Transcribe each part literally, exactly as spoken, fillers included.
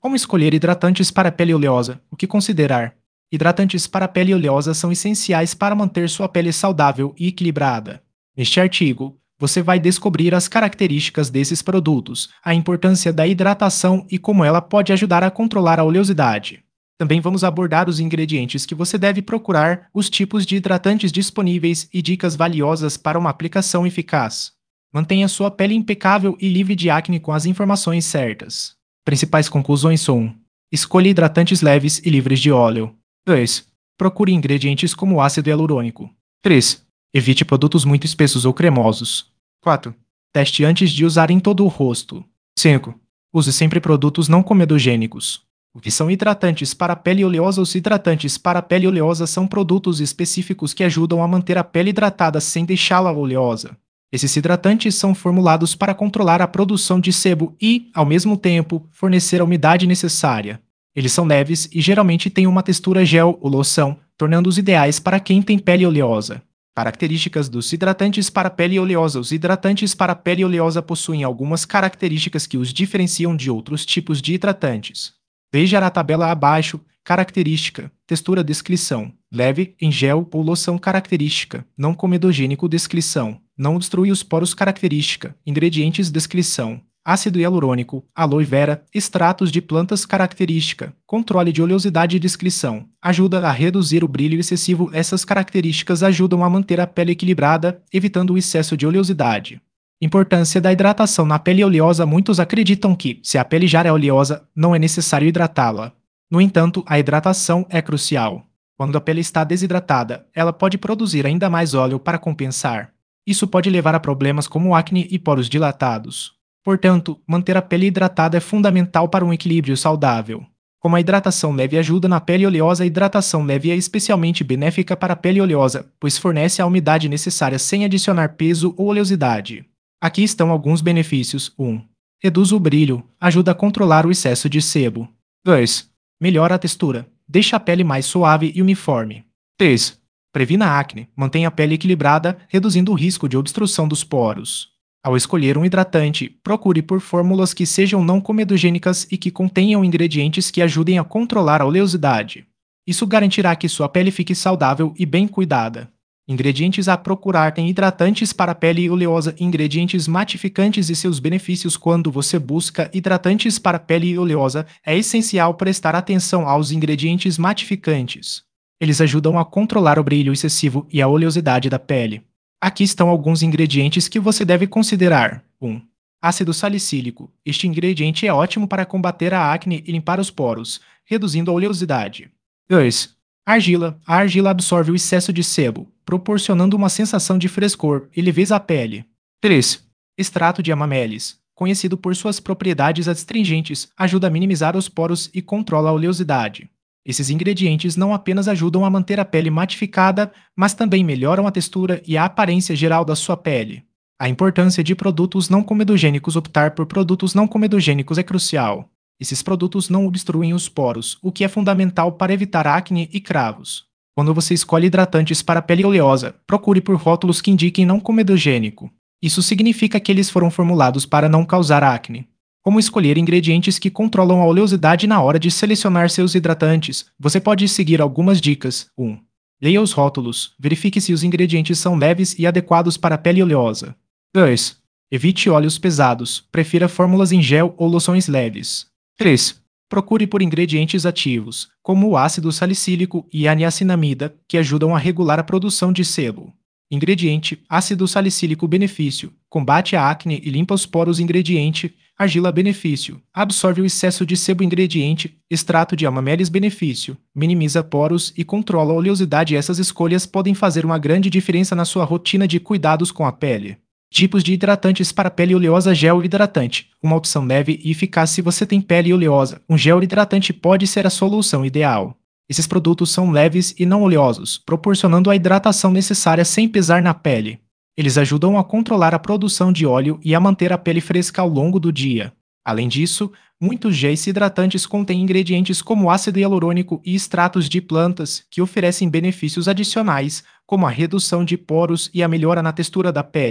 Como escolher hidratantes para pele oleosa? O que considerar? Hidratantes para pele oleosa são essenciais para manter sua pele saudável e equilibrada. Neste artigo, você vai descobrir as características desses produtos, a importância da hidratação e como ela pode ajudar a controlar a oleosidade. Também vamos abordar os ingredientes que você deve procurar, os tipos de hidratantes disponíveis e dicas valiosas para uma aplicação eficaz. Mantenha sua pele impecável e livre de acne com as informações certas. Principais conclusões são: escolha hidratantes leves e livres de óleo. dois. Procure ingredientes como ácido hialurônico. três. Evite produtos muito espessos ou cremosos. quatro. Teste antes de usar em todo o rosto. cinco. Use sempre produtos não comedogênicos. O que são hidratantes para pele oleosa? Os hidratantes para pele oleosa são produtos específicos que ajudam a manter a pele hidratada sem deixá-la oleosa. Esses hidratantes são formulados para controlar a produção de sebo e, ao mesmo tempo, fornecer a umidade necessária. Eles são leves e geralmente têm uma textura gel ou loção, tornando-os ideais para quem tem pele oleosa. Características dos hidratantes para pele oleosa. Os hidratantes para pele oleosa possuem algumas características que os diferenciam de outros tipos de hidratantes. Veja a tabela abaixo. Característica: textura, descrição. Leve, em gel ou loção. Característica: não comedogênico. Descrição: não obstrui os poros. Característica: ingredientes. Descrição: ácido hialurônico, aloe vera, extratos de plantas. Característica: controle de oleosidade. Descrição: ajuda a reduzir o brilho excessivo. Essas características ajudam a manter a pele equilibrada, evitando o excesso de oleosidade. Importância da hidratação na pele oleosa. Muitos acreditam que, se a pele já é oleosa, não é necessário hidratá-la. No entanto, a hidratação é crucial. Quando a pele está desidratada, ela pode produzir ainda mais óleo para compensar. Isso pode levar a problemas como acne e poros dilatados. Portanto, manter a pele hidratada é fundamental para um equilíbrio saudável. Como a hidratação leve ajuda na pele oleosa, a hidratação leve é especialmente benéfica para a pele oleosa, pois fornece a umidade necessária sem adicionar peso ou oleosidade. Aqui estão alguns benefícios. um. Reduz o brilho, ajuda a controlar o excesso de sebo. dois. Melhora a textura, deixa a pele mais suave e uniforme. três. Previna a acne, mantém a pele equilibrada, reduzindo o risco de obstrução dos poros. Ao escolher um hidratante, procure por fórmulas que sejam não comedogênicas e que contenham ingredientes que ajudem a controlar a oleosidade. Isso garantirá que sua pele fique saudável e bem cuidada. Ingredientes a procurar: tem hidratantes para pele oleosa, ingredientes matificantes e seus benefícios. Quando você busca hidratantes para pele oleosa, é essencial prestar atenção aos ingredientes matificantes. Eles ajudam a controlar o brilho excessivo e a oleosidade da pele. Aqui estão alguns ingredientes que você deve considerar. um. Ácido salicílico. Este ingrediente é ótimo para combater a acne e limpar os poros, reduzindo a oleosidade. dois. Argila. A argila absorve o excesso de sebo, proporcionando uma sensação de frescor e leveza à pele. três. Extrato de amamelis. Conhecido por suas propriedades astringentes, ajuda a minimizar os poros e controla a oleosidade. Esses ingredientes não apenas ajudam a manter a pele matificada, mas também melhoram a textura e a aparência geral da sua pele. A importância de produtos não comedogênicos. Optar por produtos não comedogênicos é crucial. Esses produtos não obstruem os poros, o que é fundamental para evitar acne e cravos. Quando você escolhe hidratantes para pele oleosa, procure por rótulos que indiquem não comedogênico. Isso significa que eles foram formulados para não causar acne. Como escolher ingredientes que controlam a oleosidade? Na hora de selecionar seus hidratantes, você pode seguir algumas dicas. um. Leia os rótulos. Verifique se os ingredientes são leves e adequados para a pele oleosa. dois. Evite óleos pesados. Prefira fórmulas em gel ou loções leves. três. Procure por ingredientes ativos, como o ácido salicílico e a niacinamida, que ajudam a regular a produção de sebo. Ingrediente: ácido salicílico. Benefício: combate a acne e limpa os poros. Ingrediente: argila. Benefício: absorve o excesso de sebo. Ingrediente: extrato de amamelis. Benefício: minimiza poros e controla a oleosidade. Essas escolhas podem fazer uma grande diferença na sua rotina de cuidados com a pele. Tipos de hidratantes para pele oleosa. Gel hidratante. Uma opção leve e eficaz se você tem pele oleosa. Um gel hidratante pode ser a solução ideal. Esses produtos são leves e não oleosos, proporcionando a hidratação necessária sem pesar na pele. Eles ajudam a controlar a produção de óleo e a manter a pele fresca ao longo do dia. Além disso, muitos géis hidratantes contêm ingredientes como ácido hialurônico e extratos de plantas, que oferecem benefícios adicionais, como a redução de poros e a melhora na textura da pele.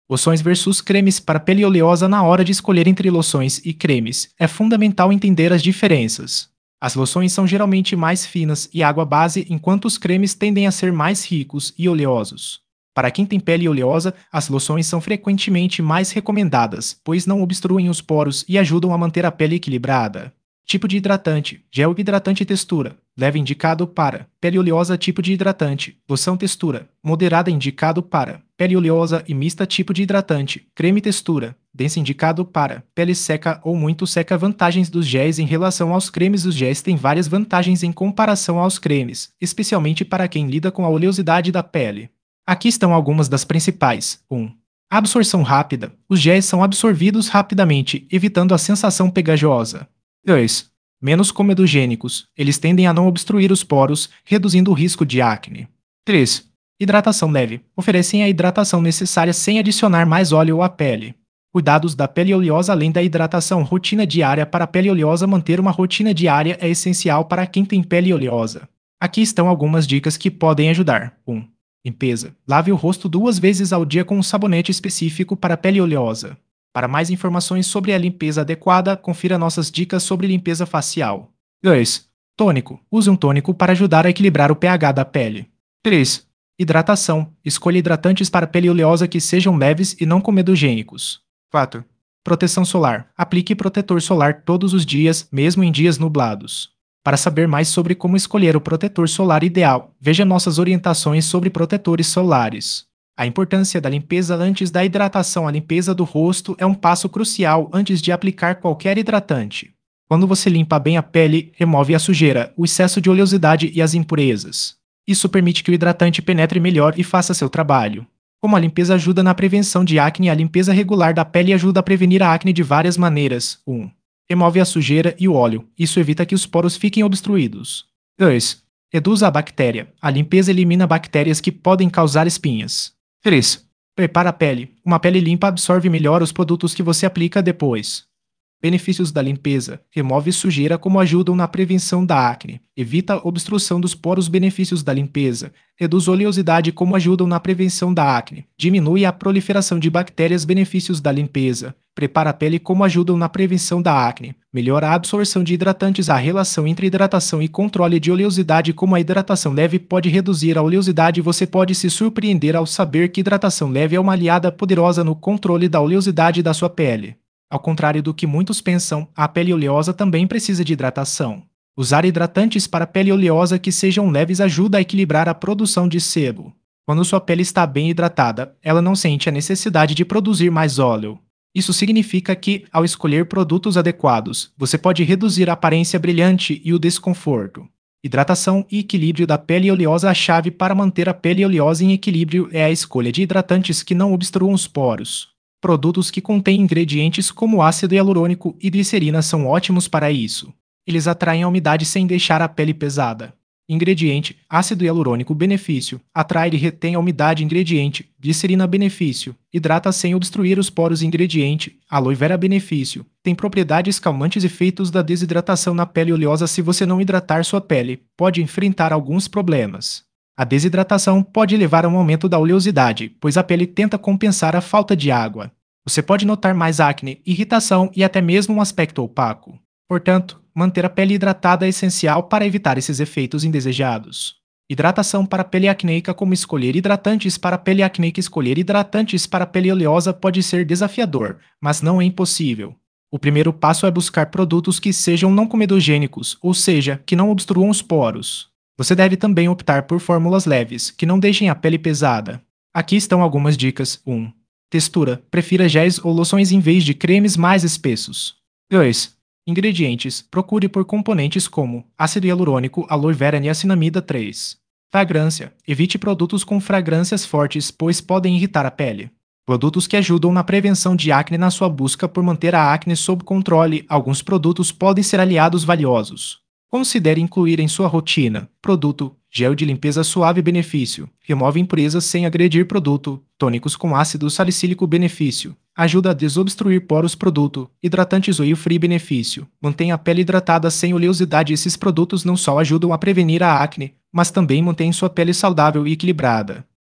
Loções versus cremes para pele oleosa. Na hora de escolher entre loções e cremes, é fundamental entender as diferenças. As loções são geralmente mais finas e água base, enquanto os cremes tendem a ser mais ricos e oleosos. Para quem tem pele oleosa, as loções são frequentemente mais recomendadas, pois não obstruem os poros e ajudam a manter a pele equilibrada. Tipo de hidratante: gel hidratante e textura. Leve indicado para pele oleosa. Tipo de hidratante: loção textura. Moderada indicado para pele oleosa e mista. Tipo de hidratante: creme textura. Densa indicado para pele seca ou muito seca. Vantagens dos géis em relação aos cremes. Os géis têm várias vantagens em comparação aos cremes, especialmente para quem lida com a oleosidade da pele. Aqui estão algumas das principais. um. Absorção rápida. Os géis são absorvidos rapidamente, evitando a sensação pegajosa. dois. Menos comedogênicos. Eles tendem a não obstruir os poros, reduzindo o risco de acne. três. Hidratação leve. Oferecem a hidratação necessária sem adicionar mais óleo à pele. Cuidados da pele oleosa. Além da hidratação, rotina diária para a pele oleosa. Manter uma rotina diária é essencial para quem tem pele oleosa. Aqui estão algumas dicas que podem ajudar. um. Limpeza. Lave o rosto duas vezes ao dia com um sabonete específico para pele oleosa. Para mais informações sobre a limpeza adequada, confira nossas dicas sobre limpeza facial. dois. Tônico. Use um tônico para ajudar a equilibrar o pH da pele. três. Hidratação. Escolha hidratantes para pele oleosa que sejam leves e não comedogênicos. quatro. Proteção solar. Aplique protetor solar todos os dias, mesmo em dias nublados. Para saber mais sobre como escolher o protetor solar ideal, veja nossas orientações sobre protetores solares. A importância da limpeza antes da hidratação. A limpeza do rosto é um passo crucial antes de aplicar qualquer hidratante. Quando você limpa bem a pele, remove a sujeira, o excesso de oleosidade e as impurezas. Isso permite que o hidratante penetre melhor e faça seu trabalho. Como a limpeza ajuda na prevenção de acne, a limpeza regular da pele ajuda a prevenir a acne de várias maneiras. um. Remove a sujeira e o óleo. Isso evita que os poros fiquem obstruídos. dois. Reduz a bactéria. A limpeza elimina bactérias que podem causar espinhas. três. Prepara a pele. Uma pele limpa absorve melhor os produtos que você aplica depois. Benefícios da limpeza. Remove sujeira como ajudam na prevenção da acne. Evita a obstrução dos poros. Benefícios da limpeza. Reduz oleosidade como ajudam na prevenção da acne. Diminui a proliferação de bactérias. Benefícios da limpeza. Prepara a pele como ajudam na prevenção da acne. Melhora a absorção de hidratantes. A relação entre hidratação e controle de oleosidade. Como a hidratação leve pode reduzir a oleosidade, você pode se surpreender ao saber que hidratação leve é uma aliada poderosa no controle da oleosidade da sua pele. Ao contrário do que muitos pensam, a pele oleosa também precisa de hidratação. Usar hidratantes para pele oleosa que sejam leves ajuda a equilibrar a produção de sebo. Quando sua pele está bem hidratada, ela não sente a necessidade de produzir mais óleo. Isso significa que, ao escolher produtos adequados, você pode reduzir a aparência brilhante e o desconforto. Hidratação e equilíbrio da pele oleosa. A chave para manter a pele oleosa em equilíbrio é a escolha de hidratantes que não obstruam os poros. Produtos que contêm ingredientes como ácido hialurônico e glicerina são ótimos para isso. Eles atraem a umidade sem deixar a pele pesada. Ingrediente: ácido hialurônico. Benefício: atrai e retém a umidade. Ingrediente: glicerina. Benefício: hidrata sem obstruir os poros. Ingrediente: aloe vera. Benefício: tem propriedades calmantes. Efeitos da desidratação na pele oleosa. Se você não hidratar sua pele, pode enfrentar alguns problemas. A desidratação pode levar a um aumento da oleosidade, pois a pele tenta compensar a falta de água. Você pode notar mais acne, irritação e até mesmo um aspecto opaco. Portanto, manter a pele hidratada é essencial para evitar esses efeitos indesejados. Hidratação para pele acneica. Como escolher hidratantes para pele acneica. Escolher hidratantes para pele oleosa pode ser desafiador, mas não é impossível. O primeiro passo é buscar produtos que sejam não comedogênicos, ou seja, que não obstruam os poros. Você deve também optar por fórmulas leves, que não deixem a pele pesada. Aqui estão algumas dicas. um. Textura. Prefira géis ou loções em vez de cremes mais espessos. dois. Ingredientes. Procure por componentes como ácido hialurônico, aloe vera, niacinamida. três. Fragrância. Evite produtos com fragrâncias fortes, pois podem irritar a pele. Produtos que ajudam na prevenção de acne. Na sua busca por manter a acne sob controle, alguns produtos podem ser aliados valiosos. Considere incluir em sua rotina. Produto: gel de limpeza suave. Benefício: remove impurezas sem agredir. Produto: tônicos com ácido salicílico. Benefício: ajuda a desobstruir poros. Produto: hidratantes oil free. Benefício: mantém a pele hidratada sem oleosidade. Esses produtos não só ajudam a prevenir a acne, mas também mantêm sua pele saudável e equilibrada.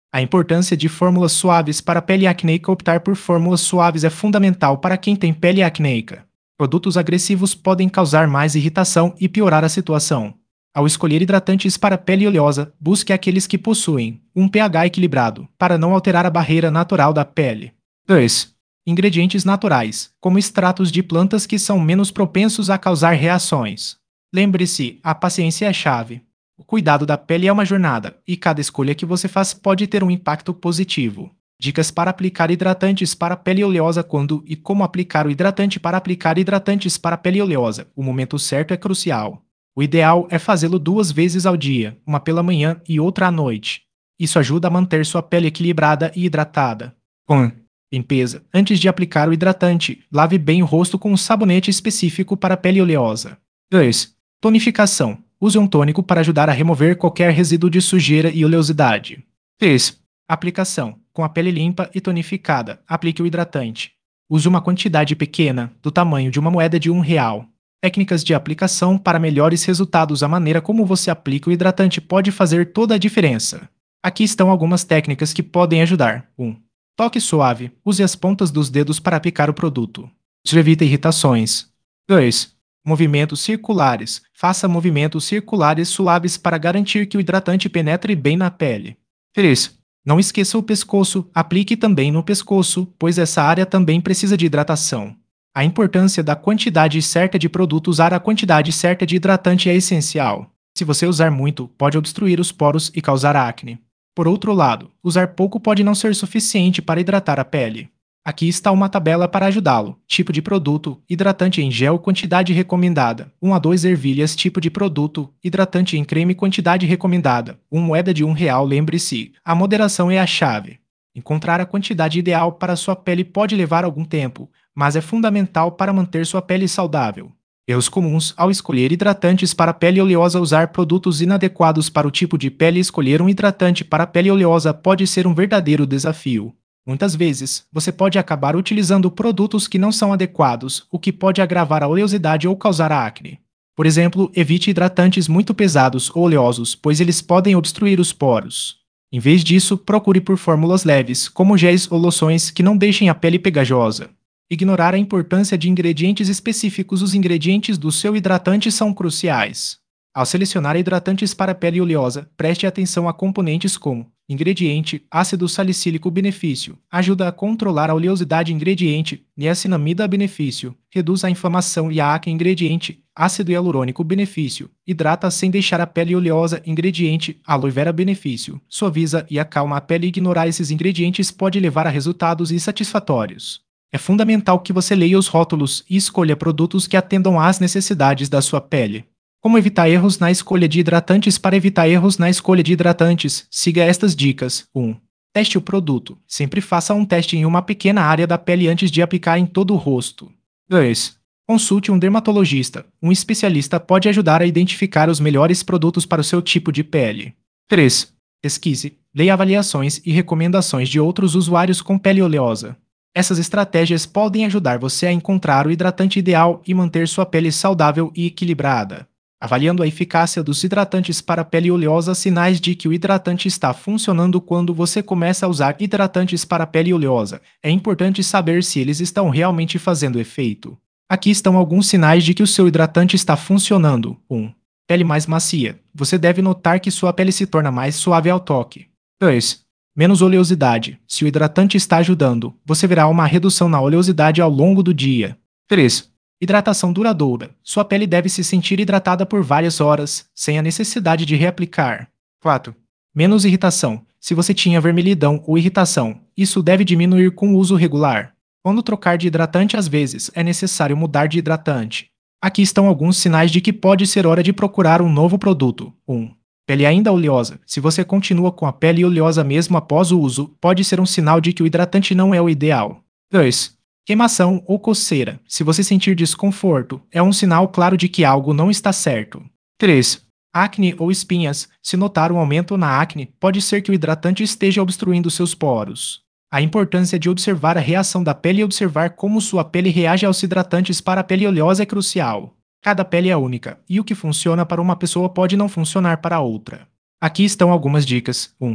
A importância de fórmulas suaves para a pele acneica. Optar por fórmulas suaves é fundamental para quem tem pele acneica. Produtos agressivos podem causar mais irritação e piorar a situação. Ao escolher hidratantes para a pele oleosa, busque aqueles que possuem um pH equilibrado, para não alterar a barreira natural da pele. dois. Ingredientes naturais, como extratos de plantas que são menos propensos a causar reações. Lembre-se, a paciência é a chave. O cuidado da pele é uma jornada, e cada escolha que você faz pode ter um impacto positivo. Dicas para aplicar hidratantes para a pele oleosa. Quando e como aplicar o hidratante. Para aplicar hidratantes para a pele oleosa, o momento certo é crucial. O ideal é fazê-lo duas vezes ao dia, uma pela manhã e outra à noite. Isso ajuda a manter sua pele equilibrada e hidratada. um. Limpeza. Antes de aplicar o hidratante, lave bem o rosto com um sabonete específico para a pele oleosa. dois. Tonificação. Use um tônico para ajudar a remover qualquer resíduo de sujeira e oleosidade. três. Aplicação. Com a pele limpa e tonificada, aplique o hidratante. Use uma quantidade pequena, do tamanho de uma moeda de um real. Técnicas de aplicação para melhores resultados. A maneira como você aplica o hidratante pode fazer toda a diferença. Aqui estão algumas técnicas que podem ajudar. um. Toque suave. Use as pontas dos dedos para aplicar o produto. Isso evita irritações. dois. Movimentos circulares. Faça movimentos circulares suaves para garantir que o hidratante penetre bem na pele. três. Não esqueça o pescoço. Aplique também no pescoço, pois essa área também precisa de hidratação. A importância da quantidade certa de produto. Usar a quantidade certa de hidratante é essencial. Se você usar muito, pode obstruir os poros e causar acne. Por outro lado, usar pouco pode não ser suficiente para hidratar a pele. Aqui está uma tabela para ajudá-lo. Tipo de produto, hidratante em gel, quantidade recomendada, um a dois ervilhas. Tipo de produto, hidratante em creme, quantidade recomendada, uma moeda de um real. Lembre-se, a moderação é a chave. Encontrar a quantidade ideal para sua pele pode levar algum tempo, mas é fundamental para manter sua pele saudável. Erros comuns ao escolher hidratantes para pele oleosa. Usar produtos inadequados para o tipo de pele. Escolher um hidratante para pele oleosa pode ser um verdadeiro desafio. Muitas vezes, você pode acabar utilizando produtos que não são adequados, o que pode agravar a oleosidade ou causar acne. Por exemplo, evite hidratantes muito pesados ou oleosos, pois eles podem obstruir os poros. Em vez disso, procure por fórmulas leves, como géis ou loções que não deixem a pele pegajosa. Ignorar a importância de ingredientes específicos. Os ingredientes do seu hidratante são cruciais. Ao selecionar hidratantes para pele oleosa, preste atenção a componentes como ingrediente, ácido salicílico. Benefício: ajuda a controlar a oleosidade. Ingrediente, niacinamida. Benefício: reduz a inflamação e a acne. Ingrediente, ácido hialurônico. Benefício: hidrata sem deixar a pele oleosa. Ingrediente, aloe vera. Benefício: suaviza e acalma a pele. Ignorar esses ingredientes pode levar a resultados insatisfatórios. É fundamental que você leia os rótulos e escolha produtos que atendam às necessidades da sua pele. Como evitar erros na escolha de hidratantes? Para evitar erros na escolha de hidratantes, siga estas dicas. um. Teste o produto. Sempre faça um teste em uma pequena área da pele antes de aplicar em todo o rosto. dois. Consulte um dermatologista. Um especialista pode ajudar a identificar os melhores produtos para o seu tipo de pele. três. Pesquise, leia avaliações e recomendações de outros usuários com pele oleosa. Essas estratégias podem ajudar você a encontrar o hidratante ideal e manter sua pele saudável e equilibrada. Avaliando a eficácia dos hidratantes para pele oleosa. Sinais de que o hidratante está funcionando. Quando você começa a usar hidratantes para pele oleosa, é importante saber se eles estão realmente fazendo efeito. Aqui estão alguns sinais de que o seu hidratante está funcionando. um. Pele mais macia. Você deve notar que sua pele se torna mais suave ao toque. dois. Menos oleosidade. Se o hidratante está ajudando, você verá uma redução na oleosidade ao longo do dia. três. Hidratação duradoura. Sua pele deve se sentir hidratada por várias horas, sem a necessidade de reaplicar. quatro. Menos irritação. Se você tinha vermelhidão ou irritação, isso deve diminuir com o uso regular. Quando trocar de hidratante, às vezes, é necessário mudar de hidratante. Aqui estão alguns sinais de que pode ser hora de procurar um novo produto. um. Pele ainda oleosa. Se você continua com a pele oleosa mesmo após o uso, pode ser um sinal de que o hidratante não é o ideal. dois. Queimação ou coceira. Se você sentir desconforto, é um sinal claro de que algo não está certo. três. Acne ou espinhas. Se notar um aumento na acne, pode ser que o hidratante esteja obstruindo seus poros. A importância de observar a reação da pele e observar como sua pele reage aos hidratantes para a pele oleosa é crucial. Cada pele é única, e o que funciona para uma pessoa pode não funcionar para outra. Aqui estão algumas dicas. um.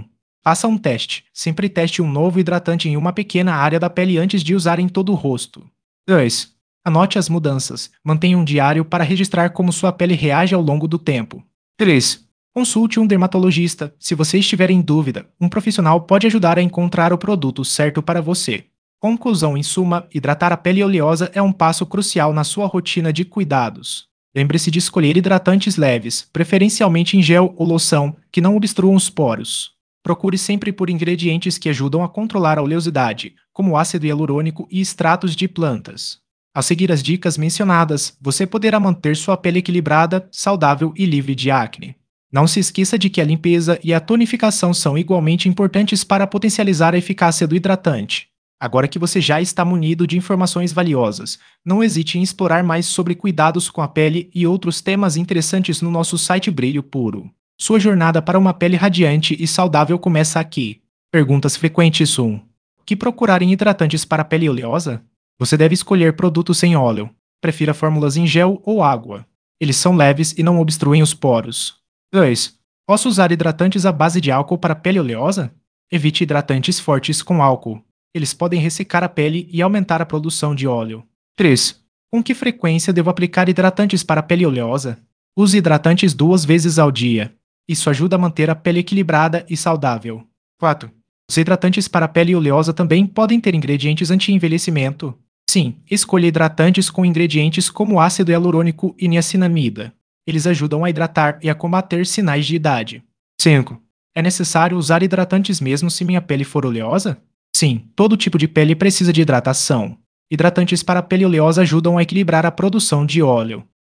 Faça um teste. Sempre teste um novo hidratante em uma pequena área da pele antes de usar em todo o rosto. dois. Anote as mudanças. Mantenha um diário para registrar como sua pele reage ao longo do tempo. três. Consulte um dermatologista. Se você estiver em dúvida, um profissional pode ajudar a encontrar o produto certo para você. Conclusão: em suma, hidratar a pele oleosa é um passo crucial na sua rotina de cuidados. Lembre-se de escolher hidratantes leves, preferencialmente em gel ou loção, que não obstruam os poros. Procure sempre por ingredientes que ajudam a controlar a oleosidade, como ácido hialurônico e extratos de plantas. Ao seguir as dicas mencionadas, você poderá manter sua pele equilibrada, saudável e livre de acne. Não se esqueça de que a limpeza e a tonificação são igualmente importantes para potencializar a eficácia do hidratante. Agora que você já está munido de informações valiosas, não hesite em explorar mais sobre cuidados com a pele e outros temas interessantes no nosso site Brilho Puro. Sua jornada para uma pele radiante e saudável começa aqui. Perguntas frequentes um. O que procurar em hidratantes para pele oleosa? Você deve escolher produtos sem óleo. Prefira fórmulas em gel ou água. Eles são leves e não obstruem os poros. dois. Posso usar hidratantes à base de álcool para pele oleosa? Evite hidratantes fortes com álcool. Eles podem ressecar a pele e aumentar a produção de óleo. três. Com que frequência devo aplicar hidratantes para pele oleosa? Use hidratantes duas vezes ao dia. Isso ajuda a manter a pele equilibrada e saudável. quatro. Os hidratantes para pele oleosa também podem ter ingredientes anti-envelhecimento. Sim, escolha hidratantes com ingredientes como ácido hialurônico e niacinamida. Eles ajudam a hidratar e a combater sinais de idade. cinco. É necessário usar hidratantes mesmo se minha pele for oleosa? Sim, todo tipo de pele precisa de hidratação. Hidratantes para pele oleosa ajudam a equilibrar a produção de óleo.